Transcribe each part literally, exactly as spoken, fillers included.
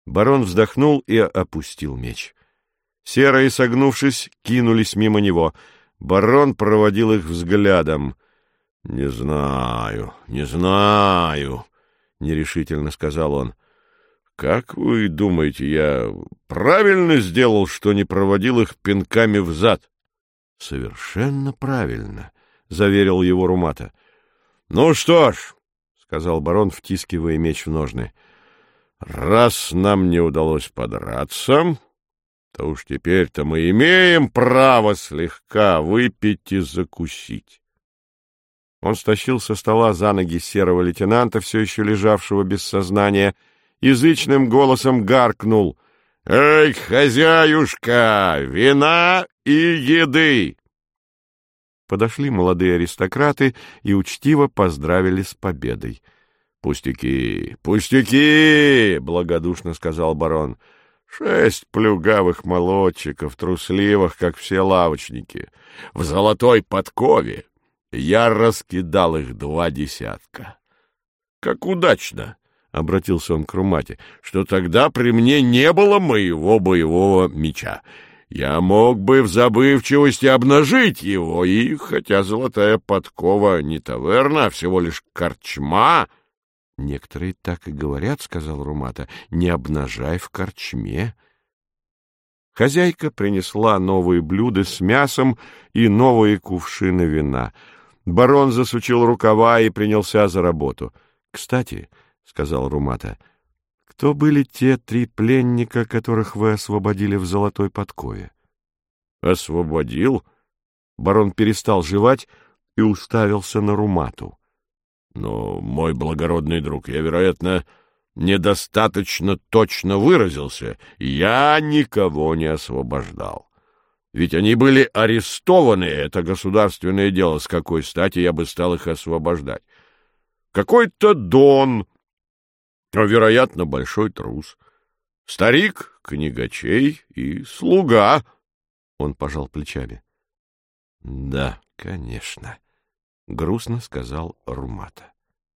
Барон вздохнул и опустил меч. Серые, согнувшись, кинулись мимо него. Барон проводил их взглядом. — Не знаю, не знаю, — нерешительно сказал он. — Как вы думаете, я правильно сделал, что не проводил их пинками взад? — Совершенно правильно, — заверил его Румата. — Ну что ж, — сказал барон, втискивая меч в ножны, — раз нам не удалось подраться, то уж теперь-то мы имеем право слегка выпить и закусить. Он стащил со стола за ноги серого лейтенанта, все еще лежавшего без сознания, и зычным голосом гаркнул: «Эй, хозяюшка, вина и еды!» Подошли молодые аристократы и учтиво поздравили с победой. «Пустяки, пустяки!» — благодушно сказал барон. «Шесть плюгавых молодчиков, трусливых, как все лавочники. В золотой подкове я раскидал их два десятка. Как удачно!» — обратился он к Румате, — что тогда при мне не было моего боевого меча. Я мог бы в забывчивости обнажить его, и, хотя золотая подкова не таверна, а всего лишь корчма... — Некоторые так и говорят, — сказал Румата, — не обнажай в корчме. Хозяйка принесла новые блюда с мясом и новые кувшины вина. Барон засучил рукава и принялся за работу. — Кстати, — сказал Румата, — кто были те три пленника, которых вы освободили в золотой подкове? — Освободил? Барон перестал жевать и уставился на Румату. — Но, мой благородный друг, я, вероятно, недостаточно точно выразился. Я никого не освобождал. Ведь они были арестованы, это государственное дело, с какой стати я бы стал их освобождать? Какой-то Дон, а, вероятно, большой трус, старик, книгачей и слуга. Он пожал плечами. — Да, конечно, — грустно сказал Румата.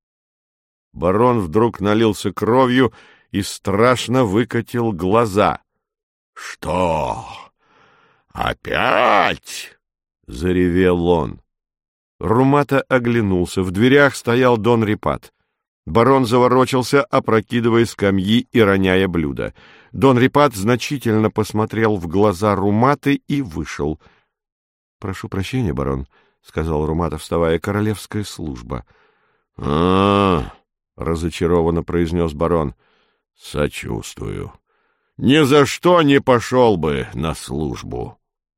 Барон вдруг налился кровью и страшно выкатил глаза. — Что? Опять? — заревел он. Румата оглянулся. В дверях стоял Дон Рипат. Барон заворочился, опрокидывая скамьи и роняя блюда. Дон Рипат значительно посмотрел в глаза Руматы и вышел. — Прошу прощения, барон, — сказал Румата, вставая, — королевская служба. — А, — разочарованно произнес барон, — сочувствую. Ни за что не пошел бы на службу.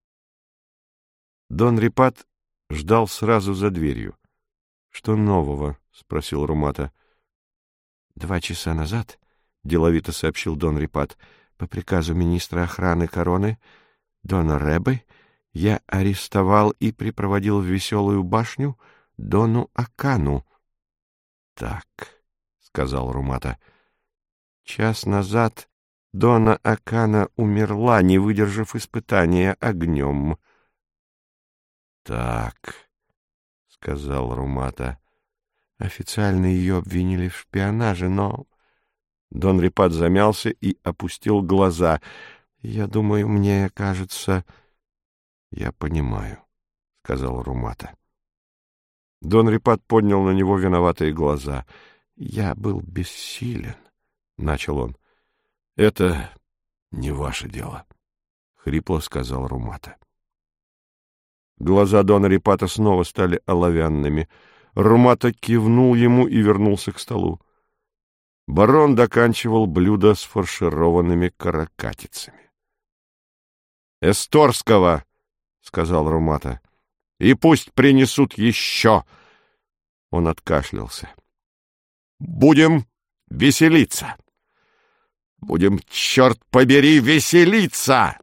Дон Рипат ждал сразу за дверью. — Что нового? — спросил Румата. — Два часа назад, — деловито сообщил Дон Рипат, — по приказу министра охраны короны Дона Ребы я арестовал и припроводил в Веселую башню Дону Акану. — Так, — сказал Румата, — час назад Дона Акана умерла, не выдержав испытания огнем. — Так, — сказал Румата, — официально ее обвинили в шпионаже, но... Дон Рипат замялся и опустил глаза. — Я думаю, мне кажется... — Я понимаю, — сказал Румата. Дон Рипат поднял на него виноватые глаза. — Я был бессилен, — начал он. — Это не ваше дело, — хрипло сказал Румата. Глаза Дона Рипата снова стали оловянными. Румата кивнул ему и вернулся к столу. Барон доканчивал блюдо с фаршированными каракатицами. — Эсторского! — сказал Румата. — И пусть принесут еще! Он откашлялся. — Будем веселиться! Будем, черт побери, веселиться!